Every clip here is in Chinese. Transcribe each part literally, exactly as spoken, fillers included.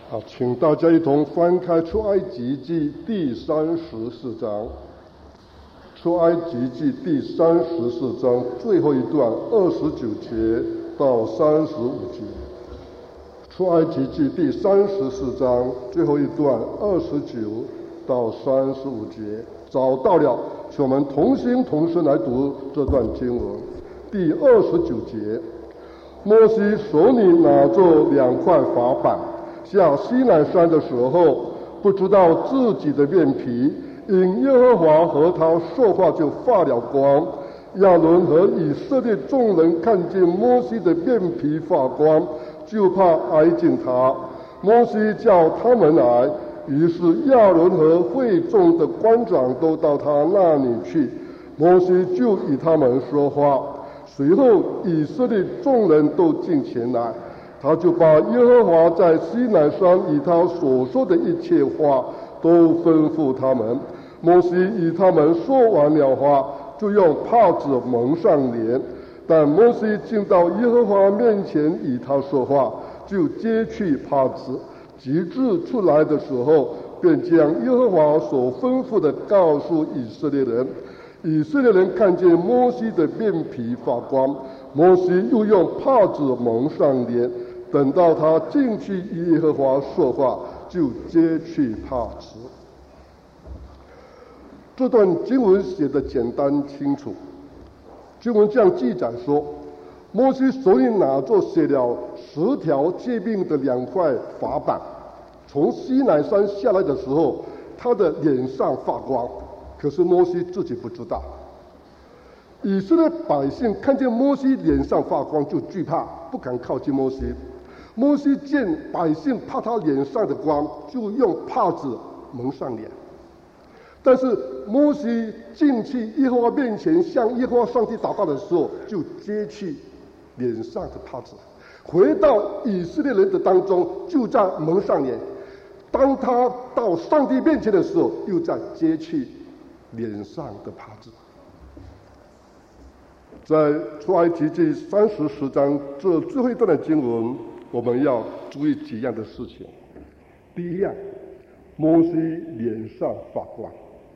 好，请大家一同翻开出埃及记第三十四章。出埃及记第三十四章最后一段二十九节到三十五节。出埃及记第三十四章最后一段二十九到三十五节。找到了，请我们同心同声来读这段经文。第二十九节，摩西手里拿着两块法板，下西乃山的时候，不知道自己的面皮因耶和华和他说话就发了光。亚伦和以色列众人看见摩西的面皮发光，就怕挨近他。摩西叫他们来，于是亚伦和会众的官长都到他那里去，摩西就与他们说话。随后以色列众人都进前来，他就把耶和华在西乃山与他所说的一切话都吩咐他们。摩西与他们说完了话，就用帕子蒙上脸。但摩西进到耶和华面前与他说话，就揭去帕子。及至出来的时候，便将耶和华所吩咐的告诉以色列人。以色列人看见摩西的面皮发光，摩西又用帕子蒙上脸。等到他进去与耶和华说话，就揭去帕子。这段经文写得简单清楚。经文这样记载说，摩西手里拿着写了十条诫命的两块法板，从西乃山下来的时候，他的脸上发光，可是摩西自己不知道。以色列百姓看见摩西脸上发光就惧怕，不敢靠近摩西。摩西见百姓怕他脸上的光，就用帕子蒙上脸。但是摩西进去耶和华面前向耶和华上帝祷告的时候，就揭去脸上的帕子，回到以色列人的当中，就在蒙上脸。当他到上帝面前的时候，又在揭去脸上的帕子。在出埃及记三十四章这最后一段的经文，我们要注意几样的事情。第一样，摩西脸上发光。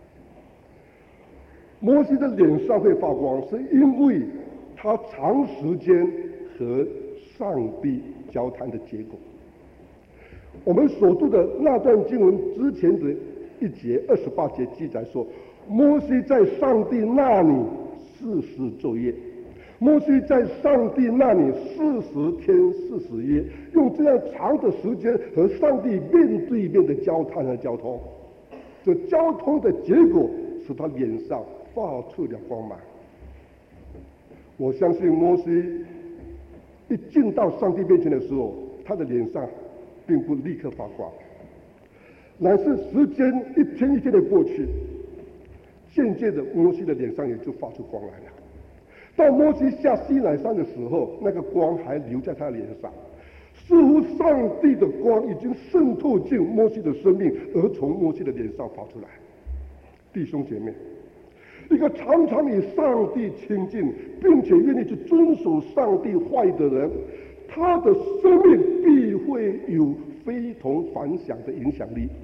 摩西的脸上会发光，是因为他长时间和上帝交谈的结果。我们所读的那段经文之前的一节二十八节记载说，摩西在上帝那里四十昼夜，摩西在上帝那里四十天四十夜，用这样长的时间和上帝面对面的交谈和交通。这交通的结果使他脸上发出了光芒。我相信摩西一进到上帝面前的时候，他的脸上并不立刻发光，乃是时间一天一天的过去，渐渐的摩西的脸上也就发出光来了。到摩西下西乃山的时候，那个光还留在他脸上，似乎上帝的光已经渗透进摩西的生命，而从摩西的脸上发出来。弟兄姐妹，一个常常与上帝亲近，并且愿意去遵守上帝话语的人，他的生命必会有非同凡响的影响力。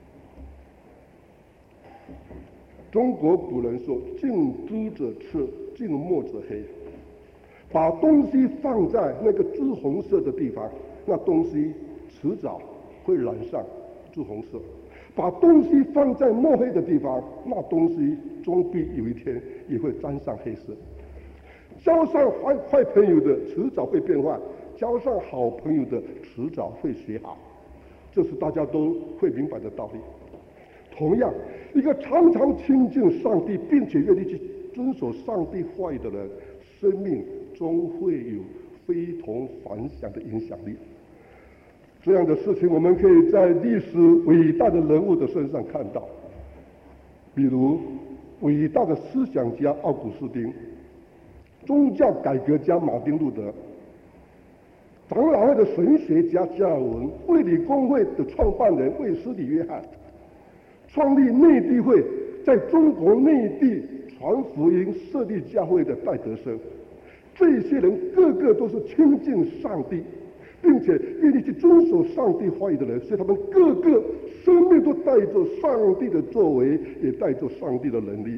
中国古人说，近朱者赤，近墨者黑。把东西放在那个朱红色的地方，那东西迟早会染上朱红色；把东西放在墨黑的地方，那东西终必有一天也会沾上黑色。交上坏坏朋友的迟早会变坏，交上好朋友的迟早会学好，这是大家都会明白的道理。同样，一个常常亲近上帝并且愿意去遵守上帝话语的人，生命终会有非同凡响的影响力。这样的事情我们可以在历史伟大的人物的身上看到，比如伟大的思想家奥古斯丁，宗教改革家马丁路德，长老会的神学家加尔文，卫理公会的创办人卫斯理约翰，创立内地会，在中国内地传福音设立教会的戴德生，这些人个个都是亲近上帝， 并且愿意去遵守上帝话语的人，所以他们个个生命都带着上帝的作为，也带着上帝的能力。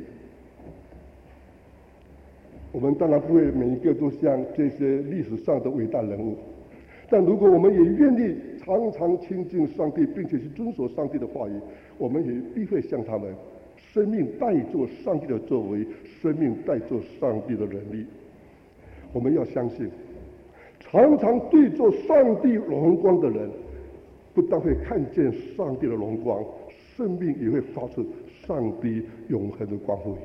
我们当然不会每一个都像这些历史上的伟大人物，但如果我们也愿意常常亲近上帝，并且去遵守上帝的话语，我们也必会像他们，生命带着上帝的作为，生命带着上帝的能力。我们要相信，常常对着上帝荣光的人，不但会看见上帝的荣光，生命也会发出上帝永恒的光辉。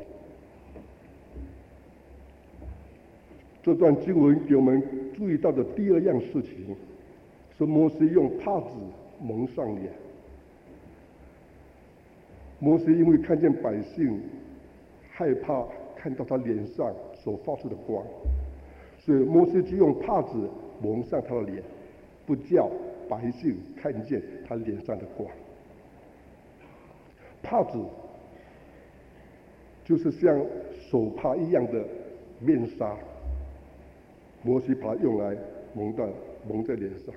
这段经文给我们注意到的第二样事情，是摩西用帕子蒙上脸。摩西因为看见百姓害怕看到他脸上所发出的光，所以摩西就用帕子蒙上他的脸，不叫百姓看见他脸上的光。帕子就是像手帕一样的面纱，摩西把它用来蒙在蒙在脸上。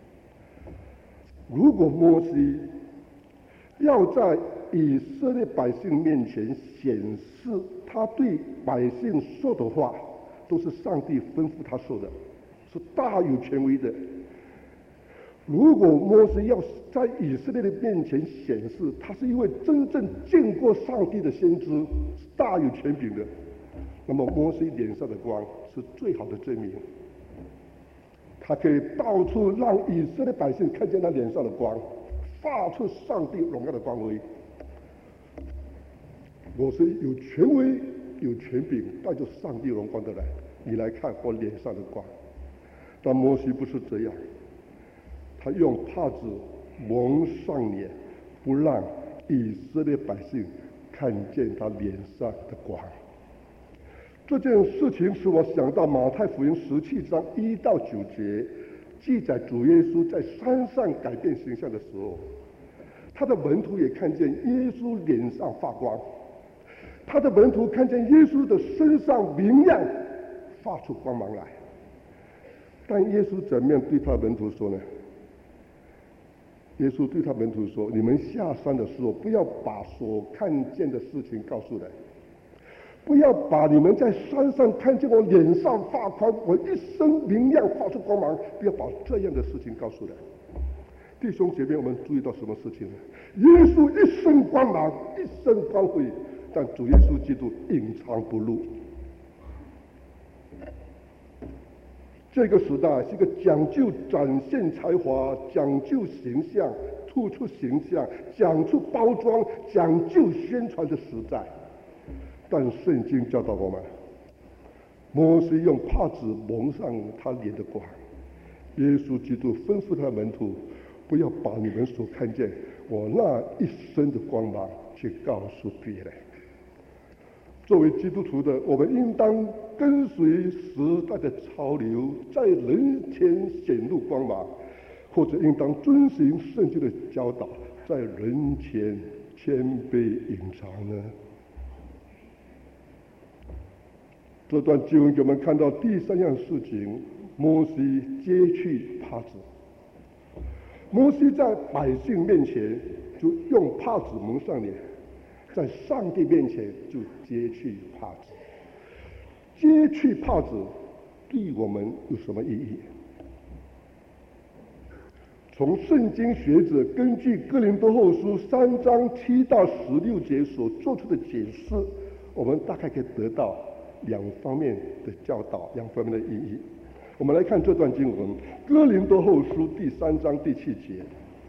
如果摩西要在以色列百姓面前显示他对百姓说的话都是上帝吩咐他说的，是大有权威的。如果摩西要在以色列的面前显示他是一位真正见过上帝的先知，是大有权柄的，那么摩西脸上的光是最好的证明。他可以到处让以色列百姓看见他脸上的光，发出上帝荣耀的光辉。我是有权威、有权柄，带着上帝荣光的人，你来看我脸上的光。但摩西不是这样，他用帕子蒙上脸，不让以色列百姓看见他脸上的光。这件事情使我想到马太福音十七章一到九节，记载主耶稣在山上改变形象的时候，他的门徒也看见耶稣脸上发光，他的门徒看见耶稣的身上明亮，发出光芒来。但耶稣怎么样对他的门徒说呢？耶稣对他门徒说：“你们下山的时候，不要把所看见的事情告诉人。不要把你们在山上看见我脸上发光，我一身明亮发出光芒，不要把这样的事情告诉人。”弟兄姐妹，我们注意到什么事情呢？耶稣一身光芒，一身光辉，但主耶稣基督隐藏不露。这个时代是一个讲究展现才华、讲究形象、突出形象、讲究包装、讲究宣传的时代。但圣经教导我们，摩西用帕子蒙上他脸的光，耶稣基督吩咐他的门徒，不要把你们所看见我那一身的光芒去告诉别人。作为基督徒的我们，应当跟随时代的潮流，在人前显露光芒，或者应当遵循圣经的教导，在人前谦卑隐藏呢？这段经文给我们看到第三样事情，摩西揭去帕子。摩西在百姓面前就用帕子蒙上脸，在上帝面前就揭去帕子。揭去帕子对我们有什么意义？从圣经学者根据哥林多后书三章七到十六节所做出的解释，我们大概可以得到两方面的教导，两方面的意义。我们来看这段经文，哥林多后书第三章第七节。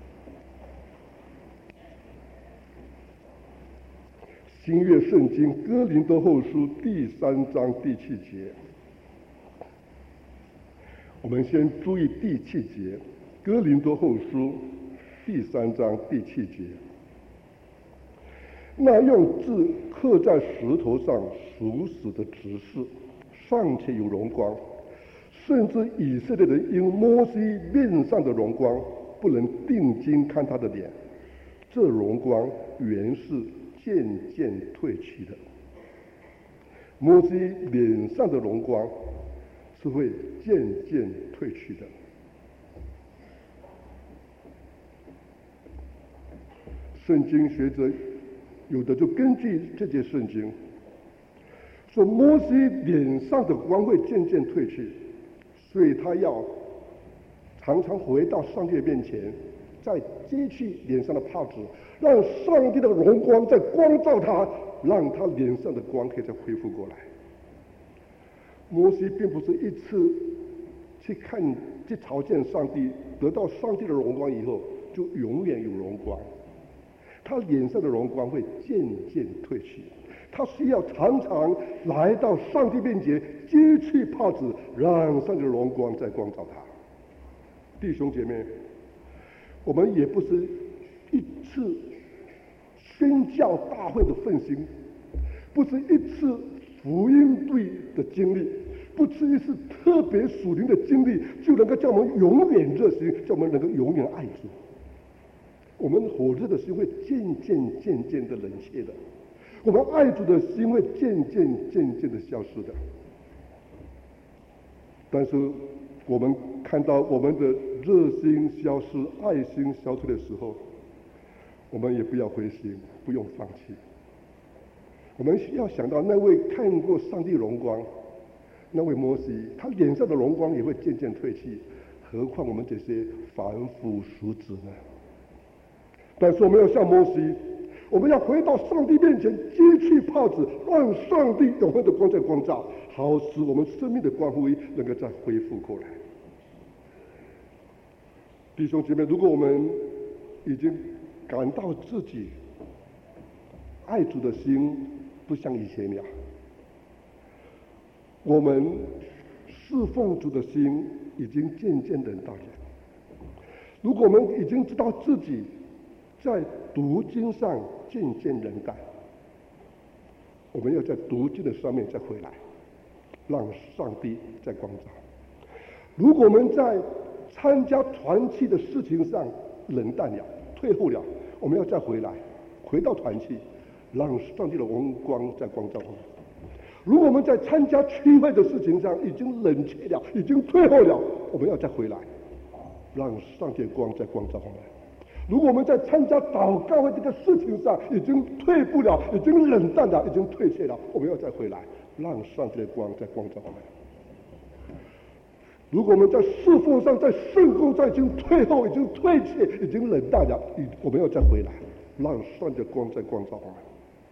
新约圣经哥林多后书第三章第七节，我们先注意第七节，哥林多后书第三章第七节。那用字刻在石头上属死的执事，尚且有荣光，甚至以色列人因摩西面上的荣光，不能定睛看他的脸，这荣光原是渐渐褪去的。摩西脸上的荣光是会渐渐褪去的。 圣经学者有的就根据这节圣经说，摩西脸上的光会渐渐褪去，所以他要常常回到上帝面前，再揭去脸上的帕子，让上帝的荣光再光照他，让他脸上的光可以再恢复过来。摩西并不是一次去看去朝见上帝，得到上帝的荣光以后就永远有荣光，他脸上的荣光会渐渐褪去，他需要常常来到上帝面前，揭去帕子，让上帝的荣光再光照他。弟兄姐妹，我们也不是一次宣教大会的奋心，不是一次福音队的经历，不是一次特别属灵的经历，就能够叫我们永远热心，叫我们能够永远爱主。我们火热的心会渐渐渐渐的冷却的，我们爱主的心会渐渐渐渐的消失的。但是我们看到我们的热心消失、爱心消退的时候，我们也不要灰心，不用放弃。我们需要想到那位看过上帝荣光那位摩西，他脸上的荣光也会渐渐褪去，何况我们这些凡夫俗子呢？但是我们要像摩西，我们要回到上帝面前，揭去帕子，让上帝永恒的光在光照，好使我们生命的光辉能够再恢复过来。弟兄姐妹，如果我们已经感到自己爱主的心不像以前了，我们侍奉主的心已经渐渐冷淡了，如果我们已经知道自己在读经上渐渐冷淡，我们要在读经的上面再回来，让上帝再光照。如果我们在参加团契的事情上冷淡了、退后了，我们要再回来，回到团契，让上帝的荣光再光照我们。如果我们在参加聚会的事情上已经冷却了、已经退后了，我们要再回来，让上帝的光再光照我们。如果我们在参加祷告会这个事情上已经退步了、已经冷淡了、已经退却了，我们要再回来，让上帝的光再光照我们。如果我们在侍奉上、在圣工上已经退后、已经退却、已经冷淡了，我们要再回来，让上帝的光再光照我们。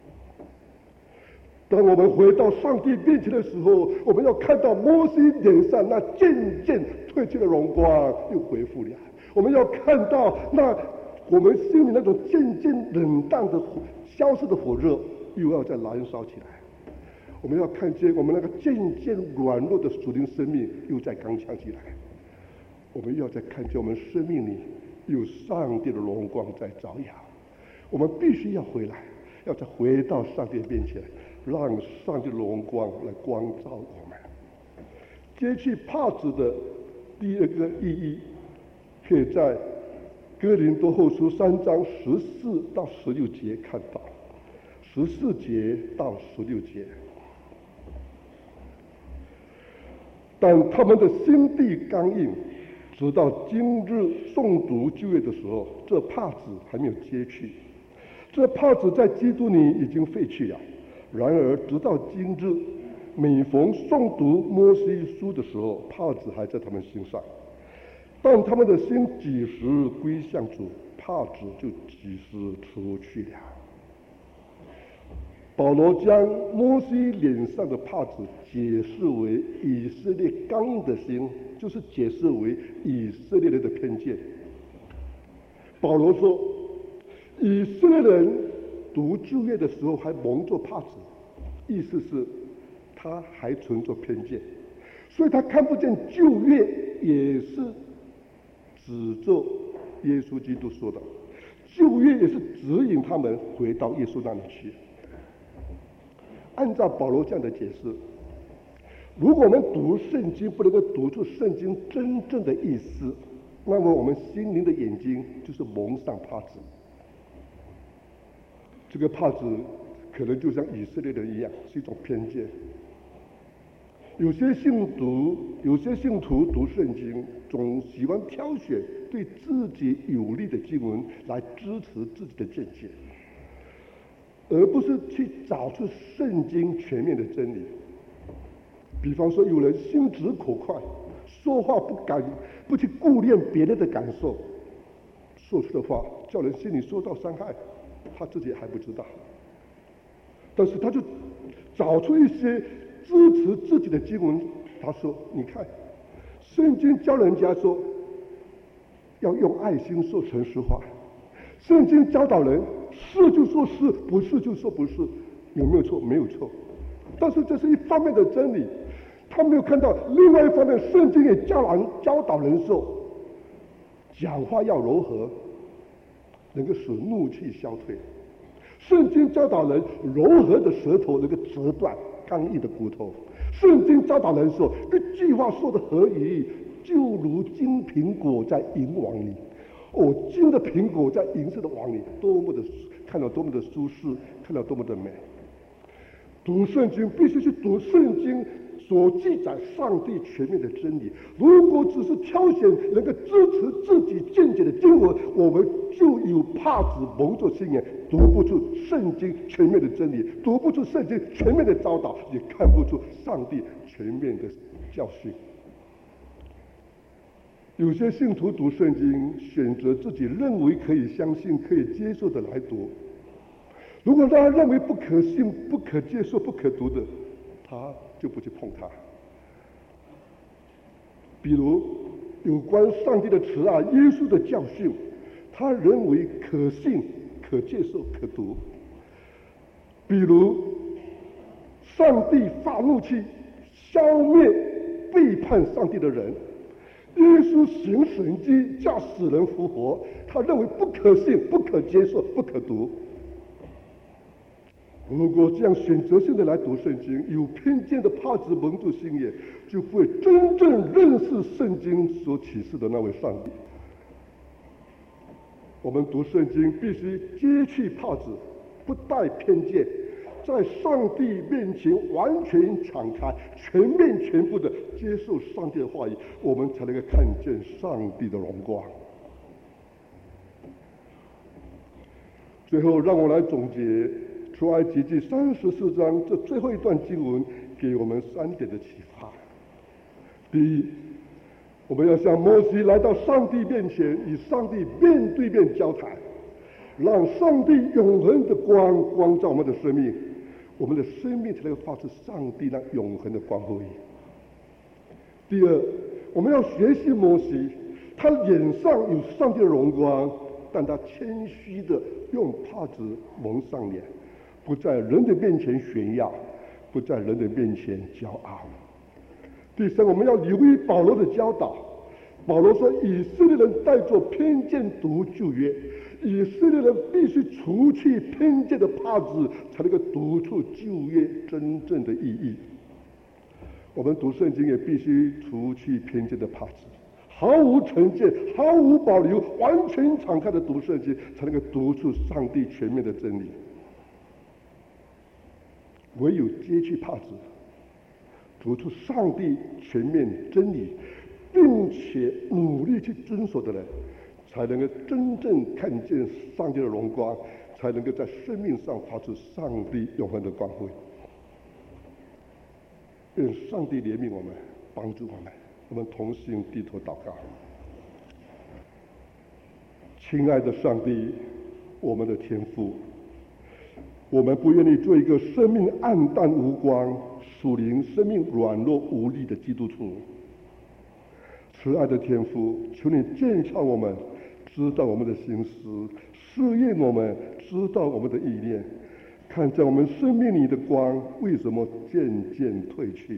当我们回到上帝面前的时候，我们要看到摩西脸上那渐渐褪去的荣光又恢复了，我们要看到那我们心里那种渐渐冷淡的火、消失的火热又要再燃烧起来。我们要看见我们那个渐渐软弱的属灵生命又在刚强起来。我们要再看见我们生命里有上帝的荣光在照耀。我们必须要回来，要再回到上帝面前，让上帝的荣光来光照我们。揭去帕子的第二个意义，可以在哥林多后书三章十四到十六节看到，十四节到十六节。但他们的心地刚硬，直到今日诵读旧约的时候，这帕子还没有揭去。这帕子在基督里已经废去了。然而直到今日，每逢诵读摩西书的时候，帕子还在他们心上。但他们的心几时归向主，帕子就几时出去了。保罗将摩西脸上的帕子解释为以色列刚硬的心，就是解释为以色列人的偏见。保罗说，以色列人读旧约的时候还蒙着帕子，意思是他还存着偏见，所以他看不见旧约也是指着耶稣基督说的，旧约也是指引他们回到耶稣那里去。按照保罗这样的解释，如果我们读圣经不能够读出圣经真正的意思，那么我们心灵的眼睛就是蒙上帕子。这个帕子可能就像以色列人一样，是一种偏见。有些信徒有些信徒读圣经总喜欢挑选对自己有利的经文来支持自己的见解，而不是去找出圣经全面的真理。比方说，有人心直口快，说话不敢不去顾念别人的感受，说出的话叫人心里受到伤害，他自己还不知道。但是他就找出一些支持自己的经文，他说：“你看，圣经教人家说要用爱心说诚实话，圣经教导人是就说是，不是就说不是，有没有错？没有错。但是这是一方面的真理。”他没有看到另外一方面，圣经也教人教导人说，讲话要柔和，能够使怒气消退。圣经教导人柔和的舌头能够折断刚硬的骨头。圣经教导人说，一句话说的合宜，就如金苹果在银网里。哦，金的苹果在银色的网里，多么的看到多么的舒适，看到多么的美。读圣经必须去读圣经所记载上帝全面的真理。如果只是挑选能够支持自己见解的经文，我们就有怕子蒙着心眼，读不出圣经全面的真理，读不出圣经全面的教导，也看不出上帝全面的教训。有些信徒读圣经，选择自己认为可以相信、可以接受的来读。如果他认为不可信、不可接受、不可读的，他就不去碰它。比如有关上帝的慈爱、耶稣的教训，他认为可信、可接受、可读。比如上帝发怒气，消灭背叛上帝的人；耶稣行神迹，叫死人复活，他认为不可信、不可接受、不可读。如果这样选择性的来读圣经，有偏见的怕子蒙住心眼，就不会真正认识圣经所启示的那位上帝。我们读圣经必须揭去怕子，不带偏见，在上帝面前完全敞开，全面全部的接受上帝的话语，我们才能够看见上帝的荣光。最后，让我来总结出埃及记三十四章这最后一段经文给我们三点的启发。第一，我们要像摩西来到上帝面前，与上帝面对面交谈，让上帝永恒的光光照我们的生命，我们的生命才能发出上帝那永恒的光辉。第二，我们要学习摩西，他脸上有上帝的荣光，但他谦虚的用帕子蒙上脸，不在人的面前炫耀，不在人的面前骄傲。第三，我们要留意保罗的教导。保罗说，以色列人带着偏见读旧约，以色列人必须除去偏见的帕子，才能够读出旧约真正的意义。我们读圣经也必须除去偏见的帕子，毫无成见、毫无保留、完全敞开的读圣经，才能够读出上帝全面的真理。唯有揭去帕子，读出上帝全面真理，并且努力去遵守的人，才能够真正看见上帝的荣光，才能够在生命上发出上帝永恒的光辉。愿上帝怜悯我们，帮助我们。我们同心低头祷告。亲爱的上帝，我们的天父，我们不愿意做一个生命暗淡无光、属灵生命软弱无力的基督徒。慈爱的天父，求你鉴察我们，知道我们的心思，试验我们，知道我们的意念，看在我们生命里的光为什么渐渐退去。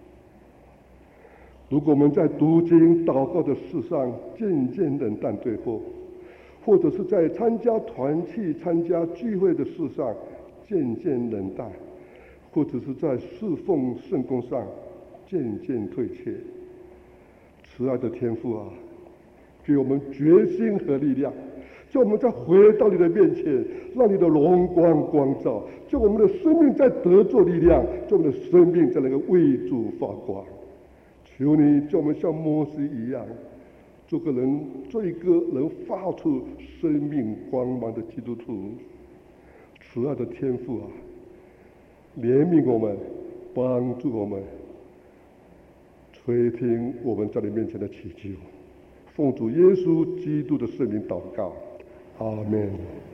如果我们在读经祷告的事上渐渐冷淡退后，或者是在参加团契参加聚会的事上渐渐冷淡，或者是在侍奉圣工上渐渐退却，慈爱的天父啊，给我们决心和力量，叫我们再回到你的面前，让你的荣光光照，叫我们的生命再得着力量，叫我们的生命再能够为主发光。求你叫我们像摩西一样， 做个人，做一个能发出生命光芒的基督徒。慈爱的天父啊，怜悯我们，帮助我们，垂听我们在你面前的祈求。奉主耶稣基督的圣名祷告，阿门。